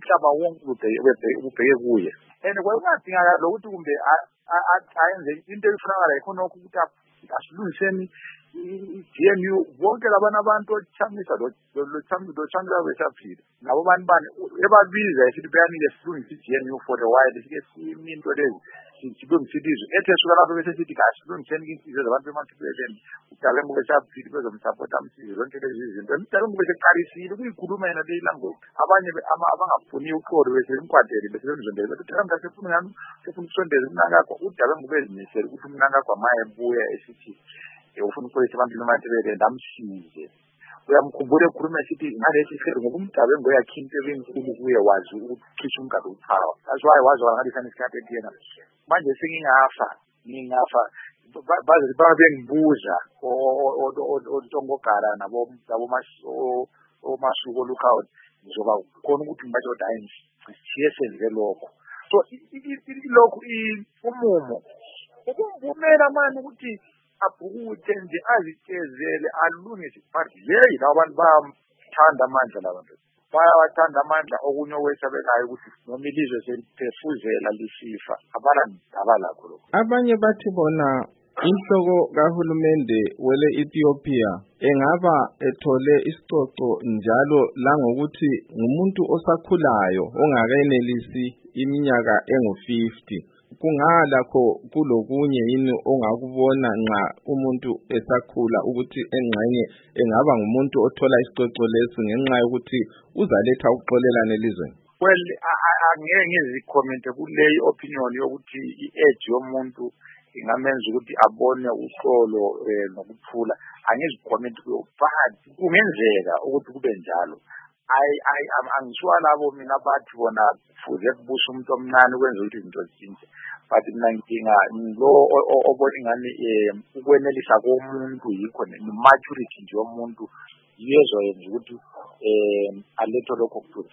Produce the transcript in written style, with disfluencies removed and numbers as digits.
umhlaba wonke ubheke kuye and kwakungadingakala lokuthi kumbe ayenze into efanele khonokho ukuthi asilungiseni i-GNU bonke labana abantu ochamisa lo besaphila nabo bani ebabiza esithi beyanike silungisa i-GNU for the while sike siminto lezi silungisa ilizwe ethe suka lapho bese sithi kasilungiseni insizwe zabantu emathubeleni uDalembu besaphila bezomsupport amsize zonke lezi izinto uDalembu beseqalisile ukuyikhuluma yena le language abanye abangafuni uqodo bese imkwadeli bese bemzondela bethi Dalembu sefuna ngani sefuna ukusondeza umnangakho uDalembu bezimisela ukuthi umnangakho amaye ebuya esithi ufuna ukuthi abantu nomathebele ndamsize uyamkhumbula ekhuluma esithi ngalesi sikhathi ngoba uMdabengu yakhinto enkulu kuye wazi ukucisha umgado uphawa that's why wazi ngalesi isikhathi ekuyena manje ngingafa baze bengibuza ontongogara nabo omasuku olukawo ngizoba khona ukuthi ngibatsho ukuthi hayi siyesenze lokho so lokho umumo ukumvumela manje ukuthi abhukuthe nje azitshezele alungise but yeyi labantu bayathanda amandla labantu bayawathanda amandla okunye okwesabekayo ukuthi noma ilizwe selithefuzela lisifa abanandaba lakho lokho. Abanye bathi bona inhloko kahulumende wele Ethiopia engaba ethole isicoco njalo langokuthi ngumuntu osakhulayo ongakenelisi iminyaka engu-50 kungalakho kulokunye yini ongakubona nxa umuntu esakhula ukuthi engxenye engaba ngumuntu othola isicoco lesi ngenxa yokuthi uzaletha ukuxolelana elizweni? Well, angeke ngizicommente kuleyi opinion yokuthi i-age yomuntu ingamenza ukuthi abone uxolo nokuthula. Angizicommente kuyo but kungenzeka ukuthi kube njalo. Angisho labo mina bathi bona kufuze kubusa umuntu omncane ukwenza ukuthi izinto zitshintshe but mina ngidinga lo obona ingani ukwenelisa komuntu yikho ne-maturity nje yomuntu yezo yenza ukuthi aletho lokho kuthula.